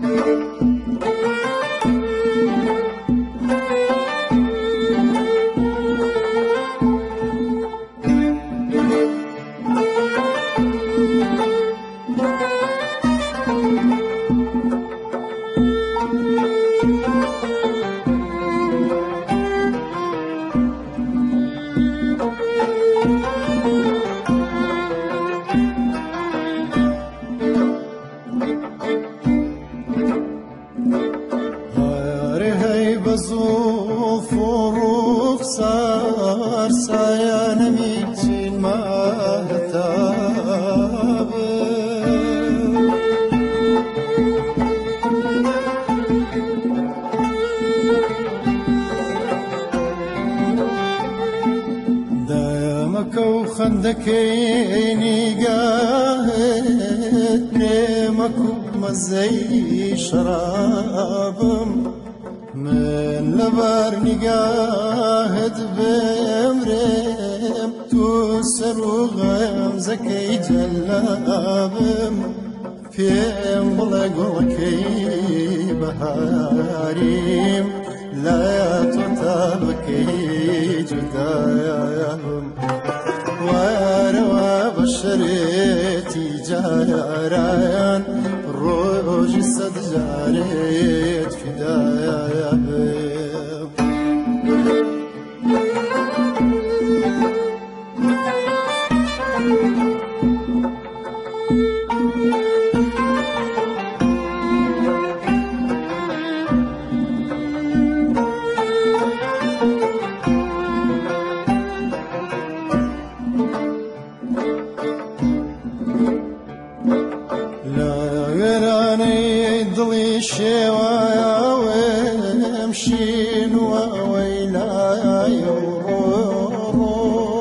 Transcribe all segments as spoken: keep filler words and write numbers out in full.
بزوف وروف صار سايان ميتين ما هتاب دايمك وخندكيني قاهد نيمك ومزي شرابم من لبر نقاهد بمرم توسر وغيم زكي جلابم فيم بلقلكي بهاريم لا تطابكي جداياهم واروا بشريتي جايران روجي صد جاريت فدايا ضلي شوايا وامشين وويلا يورو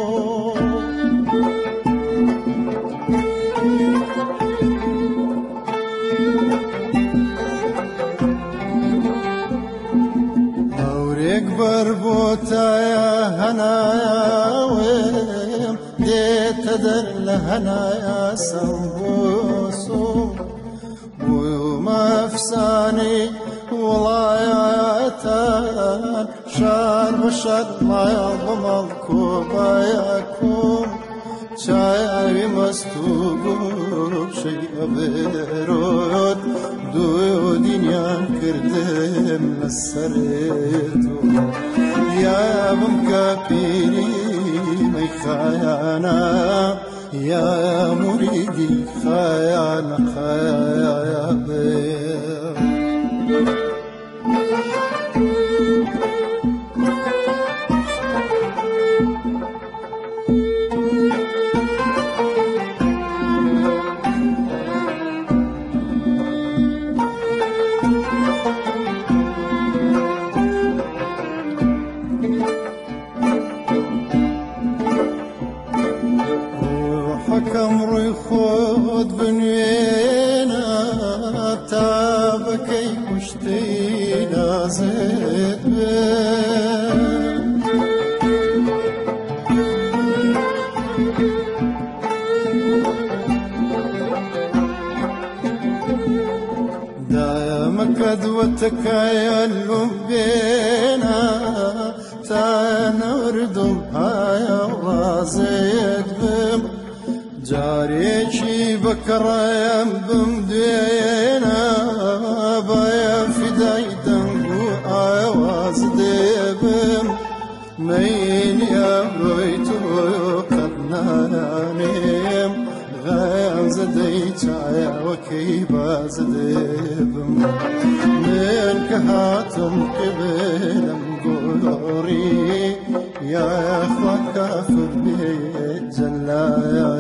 اوريك بربوتا يا هنايا وام ديت در لهنايا سنبوسو وما فساني ولاياتان شار بشد ما يضم الكوباياكم شاي مستوب شيء برود دو دنيا كردم السريتو يا بمكابيري مي خيانا يا مريدي خيال خيال حكم روي خود بنوينا تابكي كشتينا زيت دايمك دوتك يلوم بينا تنوردم هاي رازيت بم جاريشي بكريم بمدينا بايا فداي دنقو آواز ديبم مين يا بيتو قدنانيم غيم زديت عيا وكيبا زديبم من كهاتم قبلم قوري يا اخوة كافر بيت جلايا